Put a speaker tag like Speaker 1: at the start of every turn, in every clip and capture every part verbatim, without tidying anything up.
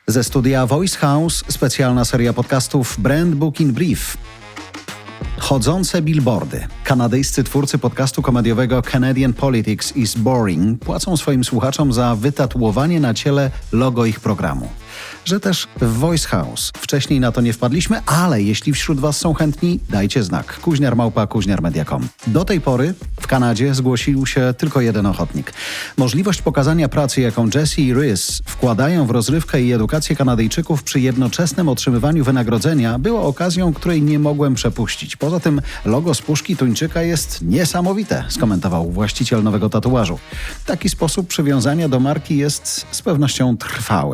Speaker 1: Ze studia Voice House specjalna seria podcastów Brand Book in Brief. Chodzące billboardy. Kanadyjscy twórcy podcastu komediowego Canadian Politics is Boring płacą swoim słuchaczom za wytatuowanie na ciele logo ich programu. Że też w Voice House wcześniej na to nie wpadliśmy, ale jeśli wśród Was są chętni, dajcie znak. Kuźniar małpa kuźniar media kropka com. Do tej pory w Kanadzie zgłosił się tylko jeden ochotnik. Możliwość pokazania pracy, jaką Jesse i Rhys wkładają w rozrywkę i edukację Kanadyjczyków przy jednoczesnym otrzymywaniu wynagrodzenia, była okazją, której nie mogłem przepuścić. Poza tym logo z puszki tuńczyka jest niesamowite, skomentował właściciel nowego tatuażu. Taki sposób przywiązania do marki jest z pewnością trwały.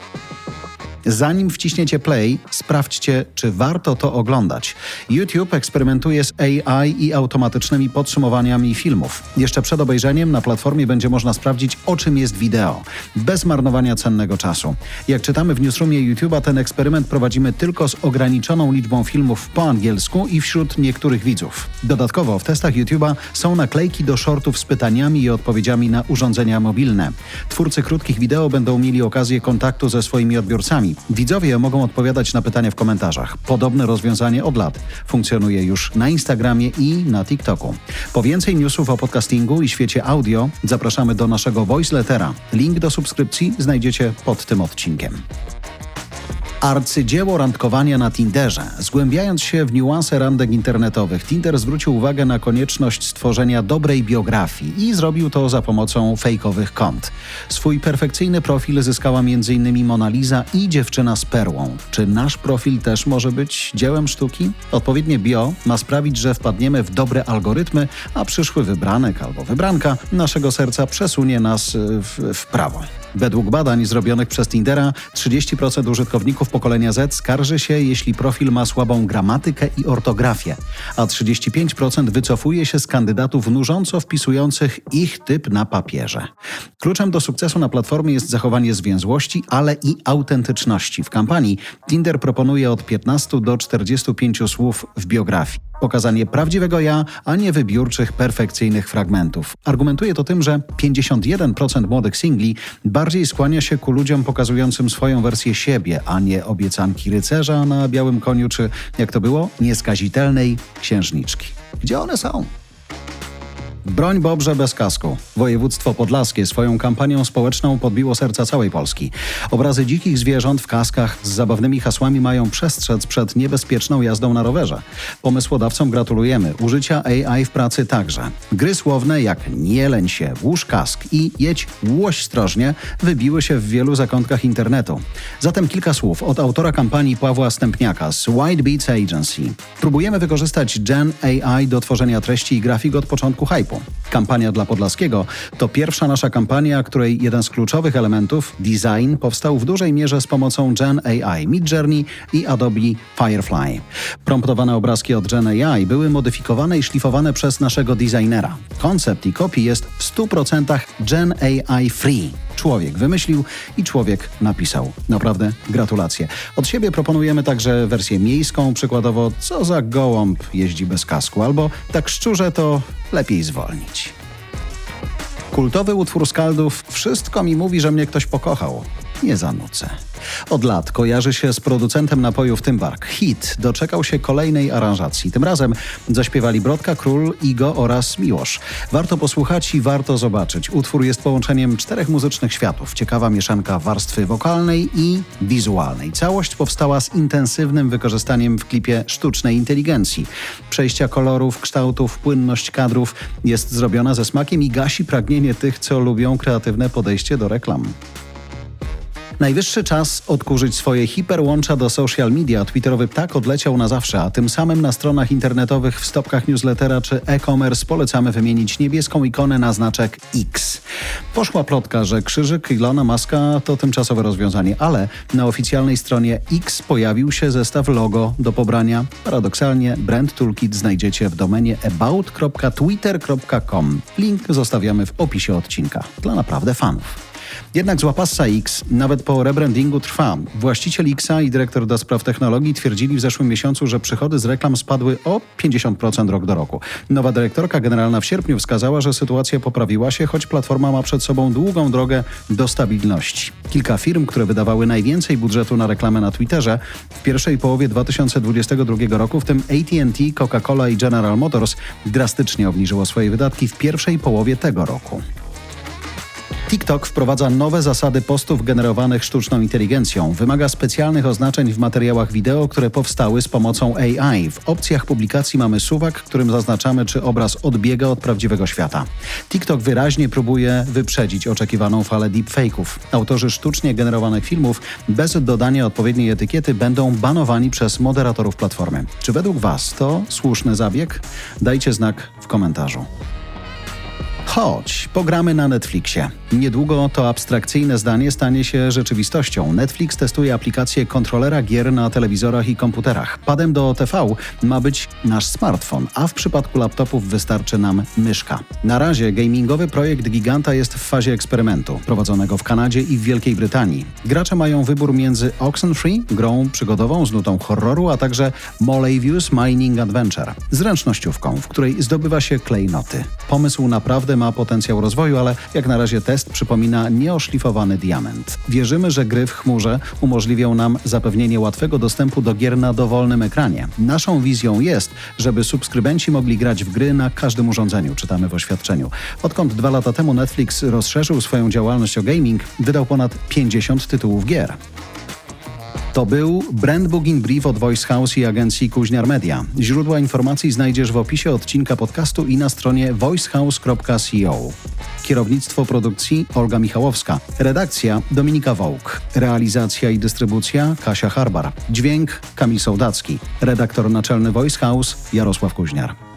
Speaker 1: Zanim wciśniecie play, sprawdźcie, czy warto to oglądać. YouTube eksperymentuje z A I i automatycznymi podsumowaniami filmów. Jeszcze przed obejrzeniem na platformie będzie można sprawdzić, o czym jest wideo, bez marnowania cennego czasu. Jak czytamy w newsroomie YouTube'a, ten eksperyment prowadzimy tylko z ograniczoną liczbą filmów po angielsku i wśród niektórych widzów. Dodatkowo w testach YouTube'a są naklejki do shortów z pytaniami i odpowiedziami na urządzenia mobilne. Twórcy krótkich wideo będą mieli okazję kontaktu ze swoimi odbiorcami. Widzowie mogą odpowiadać na pytania w komentarzach. Podobne rozwiązanie od lat funkcjonuje już na Instagramie i na TikToku. Po więcej newsów o podcastingu i świecie audio zapraszamy do naszego voiceletera. Link do subskrypcji znajdziecie pod tym odcinkiem. Arcydzieło randkowania na Tinderze. Zgłębiając się w niuanse randek internetowych, Tinder zwrócił uwagę na konieczność stworzenia dobrej biografii i zrobił to za pomocą fejkowych kont. Swój perfekcyjny profil zyskała między innymi Mona Lisa i dziewczyna z perłą. Czy nasz profil też może być dziełem sztuki? Odpowiednie bio ma sprawić, że wpadniemy w dobre algorytmy, a przyszły wybranek albo wybranka naszego serca przesunie nas w, w prawo. Według badań zrobionych przez Tindera trzydzieści procent użytkowników pokolenia Z skarży się, jeśli profil ma słabą gramatykę i ortografię, a trzydzieści pięć procent wycofuje się z kandydatów nużąco wpisujących ich typ na papierze. Kluczem do sukcesu na platformie jest zachowanie zwięzłości, ale i autentyczności. W kampanii Tinder proponuje od piętnastu do czterdziestu pięciu słów w biografii. Pokazanie prawdziwego ja, a nie wybiórczych, perfekcyjnych fragmentów. Argumentuje to tym, że pięćdziesiąt jeden procent młodych singli bardziej skłania się ku ludziom pokazującym swoją wersję siebie, a nie obiecanki rycerza na białym koniu, czy, jak to było, nieskazitelnej księżniczki. Gdzie one są? Broń Bobrze bez kasku. Województwo podlaskie swoją kampanią społeczną podbiło serca całej Polski. Obrazy dzikich zwierząt w kaskach z zabawnymi hasłami mają przestrzec przed niebezpieczną jazdą na rowerze. Pomysłodawcom gratulujemy. Użycia A I w pracy także. Gry słowne jak nie leń się, włóż kask i jedź łoś ostrożnie wybiły się w wielu zakątkach internetu. Zatem kilka słów od autora kampanii Pawła Stępniaka z White Beats Agency. Próbujemy wykorzystać Gen A I do tworzenia treści i grafik od początku hype'u. Kampania dla Podlaskiego to pierwsza nasza kampania, której jeden z kluczowych elementów, design, powstał w dużej mierze z pomocą Gen A I, Midjourney i Adobe Firefly. Promptowane obrazki od Gen A I były modyfikowane i szlifowane przez naszego designera. Koncept i copy jest w stu procentach Gen A I free. Człowiek wymyślił i człowiek napisał. Naprawdę gratulacje. Od siebie proponujemy także wersję miejską, przykładowo co za gołąb jeździ bez kasku, albo tak szczurze to lepiej zwolnić. Kultowy utwór Skaldów Wszystko mi mówi, że mnie ktoś pokochał. Nie zanucę. Od lat kojarzy się z producentem napojów Tymbark. Hit doczekał się kolejnej aranżacji. Tym razem zaśpiewali Brodka, Król, Igo oraz Miłosz. Warto posłuchać i warto zobaczyć. Utwór jest połączeniem czterech muzycznych światów. Ciekawa mieszanka warstwy wokalnej i wizualnej. Całość powstała z intensywnym wykorzystaniem w klipie sztucznej inteligencji. Przejścia kolorów, kształtów, płynność kadrów jest zrobiona ze smakiem i gasi pragnienie tych, co lubią kreatywne podejście do reklam. Najwyższy czas odkurzyć swoje hiperłącza do social media. Twitterowy ptak odleciał na zawsze, a tym samym na stronach internetowych, w stopkach newslettera czy e-commerce polecamy wymienić niebieską ikonę na znaczek X. Poszła plotka, że krzyżyk Ilona Muska to tymczasowe rozwiązanie, ale na oficjalnej stronie X pojawił się zestaw logo do pobrania. Paradoksalnie Brand Toolkit znajdziecie w domenie about kropka twitter kropka com. Link zostawiamy w opisie odcinka. Dla naprawdę fanów. Jednak zła passa X nawet po rebrandingu trwa. Właściciel Xa i dyrektor do spraw technologii twierdzili w zeszłym miesiącu, że przychody z reklam spadły o pięćdziesiąt procent rok do roku. Nowa dyrektorka generalna w sierpniu wskazała, że sytuacja poprawiła się, choć platforma ma przed sobą długą drogę do stabilności. Kilka firm, które wydawały najwięcej budżetu na reklamę na Twitterze w pierwszej połowie dwa tysiące dwudziestego drugiego roku, w tym A T and T, Coca-Cola i General Motors, drastycznie obniżyło swoje wydatki w pierwszej połowie tego roku. TikTok wprowadza nowe zasady postów generowanych sztuczną inteligencją. Wymaga specjalnych oznaczeń w materiałach wideo, które powstały z pomocą A I. W opcjach publikacji mamy suwak, którym zaznaczamy, czy obraz odbiega od prawdziwego świata. TikTok wyraźnie próbuje wyprzedzić oczekiwaną falę deepfake'ów. Autorzy sztucznie generowanych filmów bez dodania odpowiedniej etykiety będą banowani przez moderatorów platformy. Czy według Was to słuszny zabieg? Dajcie znak w komentarzu. Chodź, pogramy na Netflixie. Niedługo to abstrakcyjne zdanie stanie się rzeczywistością. Netflix testuje aplikację kontrolera gier na telewizorach i komputerach. Padem do T V ma być nasz smartfon, a w przypadku laptopów wystarczy nam myszka. Na razie gamingowy projekt giganta jest w fazie eksperymentu, prowadzonego w Kanadzie i w Wielkiej Brytanii. Gracze mają wybór między Oxenfree, grą przygodową z nutą horroru, a także Molevius Mining Adventure, zręcznościówką, w której zdobywa się klejnoty. Pomysł naprawdę ma potencjał rozwoju, ale jak na razie test przypomina nieoszlifowany diament. Wierzymy, że gry w chmurze umożliwią nam zapewnienie łatwego dostępu do gier na dowolnym ekranie. Naszą wizją jest, żeby subskrybenci mogli grać w gry na każdym urządzeniu, czytamy w oświadczeniu. Odkąd dwa lata temu Netflix rozszerzył swoją działalność o gaming, wydał ponad pięćdziesiąt tytułów gier. To był Brand Booking Brief od Voice House i agencji Kuźniar Media. Źródła informacji znajdziesz w opisie odcinka podcastu i na stronie voicehouse kropka co. Kierownictwo produkcji Olga Michałowska. Redakcja Dominika Wołk. Realizacja i dystrybucja Kasia Harbar. Dźwięk Kamil Sołdacki. Redaktor naczelny Voice House Jarosław Kuźniar.